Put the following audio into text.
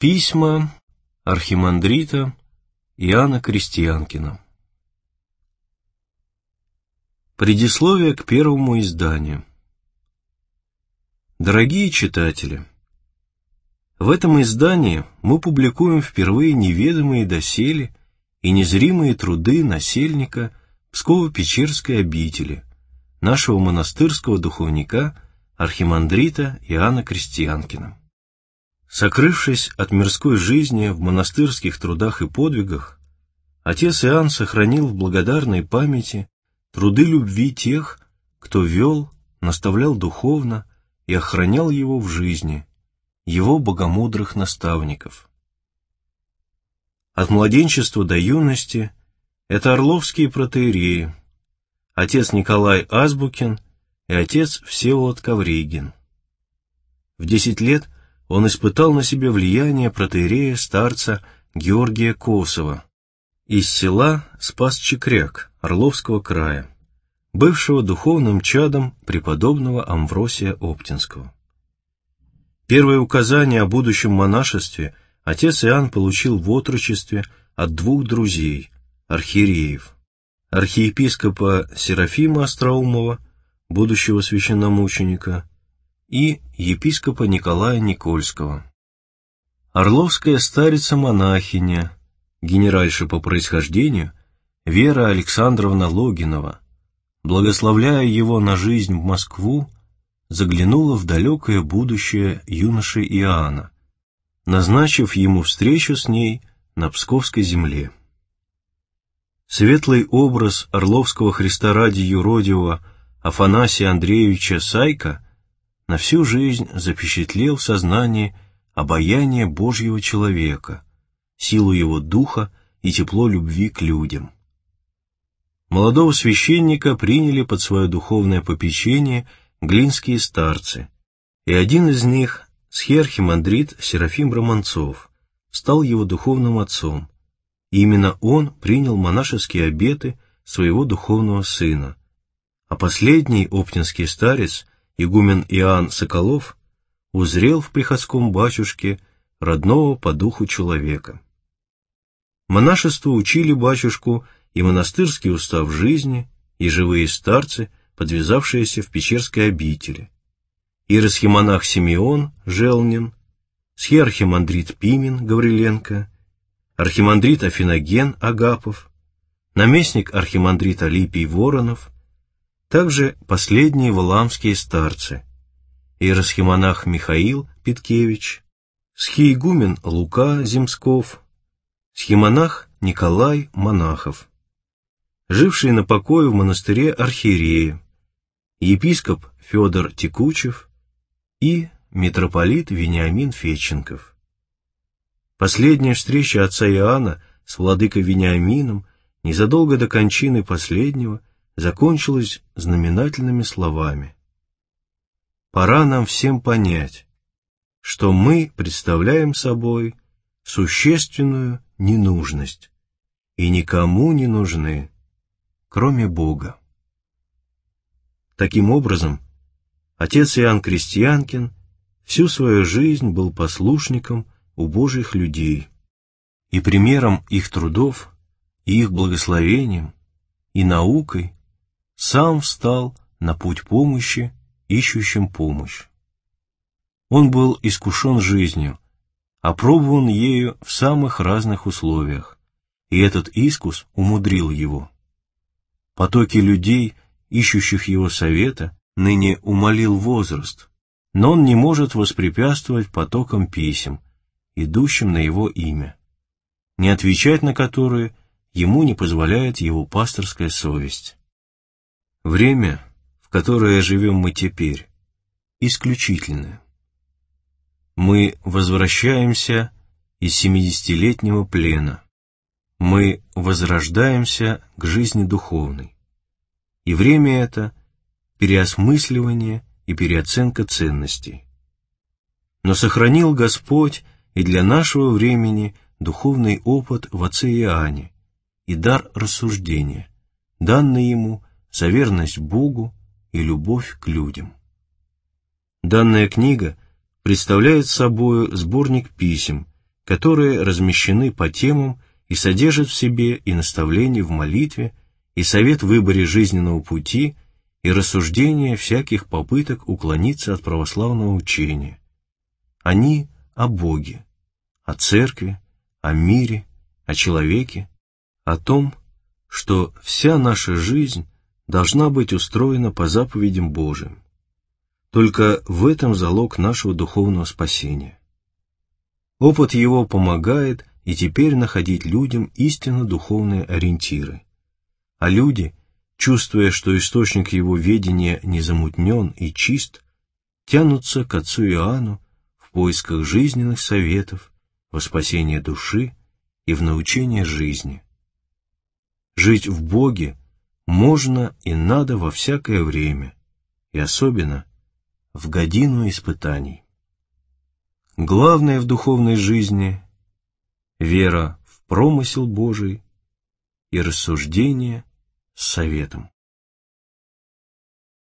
Письма архимандрита Иоанна Крестьянкина. Предисловие к первому изданию. Дорогие читатели, в этом издании мы публикуем впервые неведомые доселе и незримые труды насельника Псково-Печерской обители, нашего монастырского духовника архимандрита Иоанна Крестьянкина. Сокрывшись от мирской жизни в монастырских трудах и подвигах, отец Иоанн сохранил в благодарной памяти труды любви тех, кто вел, наставлял духовно и охранял его в жизни, его богомудрых наставников. От младенчества до юности это орловские протоиереи, отец Николай Азбукин и отец Всеволод Ковригин. В 10 лет он испытал на себе влияние протоиерея-старца Георгия Косова из села Спас-Чекряк Орловского края, бывшего духовным чадом преподобного Амвросия Оптинского. Первое указание о будущем монашестве отец Иоанн получил в отрочестве от 2 друзей, архиереев, архиепископа Серафима Остроумова, будущего священномученика, и епископа Николая Никольского. Орловская старица-монахиня, генеральша по происхождению, Вера Александровна Логинова, благословляя его на жизнь в Москву, заглянула в далекое будущее юноши Иоанна, назначив ему встречу с ней на Псковской земле. Светлый образ орловского Христа ради юродивого Афанасия Андреевича Сайка на всю жизнь запечатлел в сознании обаяние Божьего человека, силу его духа и тепло любви к людям. Молодого священника приняли под свое духовное попечение глинские старцы, и один из них, схиархимандрит Серафим Романцов, стал его духовным отцом, и именно он принял монашеские обеты своего духовного сына, а последний оптинский старец, игумен Иоанн Соколов, узрел в приходском батюшке родного по духу человека. Монашеству учили батюшку и монастырский устав жизни, и живые старцы, подвязавшиеся в Печерской обители, иеросхимонах Симеон Желнин, схиархимандрит Пимен Гавриленко, архимандрит Афиноген Агапов, наместник архимандрита Алипий Воронов, также последние валаамские старцы, иеросхимонах Михаил Питкевич, схиигумен Лука Земсков, схимонах Николай Монахов, жившие на покое в монастыре архиереи, епископ Федор Текучев и митрополит Вениамин Федченков. Последняя встреча отца Иоанна с владыкой Вениамином незадолго до кончины последнего закончилась знаменательными словами: «Пора нам всем понять, что мы представляем собой существенную ненужность и никому не нужны, кроме Бога». Таким образом, отец Иоанн Крестьянкин всю свою жизнь был послушником у Божьих людей, и примером их трудов, и их благословением, и наукой сам встал на путь помощи, ищущим помощь. Он был искушен жизнью, опробован ею в самых разных условиях, и этот искус умудрил его. Потоки людей, ищущих его совета, ныне умалил возраст, но он не может воспрепятствовать потокам писем, идущим на его имя, не отвечать на которые ему не позволяет его пасторская совесть. Время, в которое живем мы теперь, исключительное. Мы возвращаемся из 70-летнего плена. Мы возрождаемся к жизни духовной. И время это — переосмысливание и переоценка ценностей. Но сохранил Господь и для нашего времени духовный опыт в отце Иоанне и дар рассуждения, данный ему за верность Богу и любовь к людям. Данная книга представляет собою сборник писем, которые размещены по темам и содержат в себе и наставление в молитве, и совет в выборе жизненного пути, и рассуждение всяких попыток уклониться от православного учения. Они о Боге, о Церкви, о мире, о человеке, о том, что вся наша жизнь должна быть устроена по заповедям Божиим. Только в этом залог нашего духовного спасения. Опыт его помогает и теперь находить людям истинно духовные ориентиры. А люди, чувствуя, что источник его ведения не замутнен и чист, тянутся к отцу Иоанну в поисках жизненных советов, во спасение души и в научение жизни. Жить в Боге можно и надо во всякое время, и особенно в годину испытаний. Главное в духовной жизни — вера в промысел Божий и рассуждение с советом.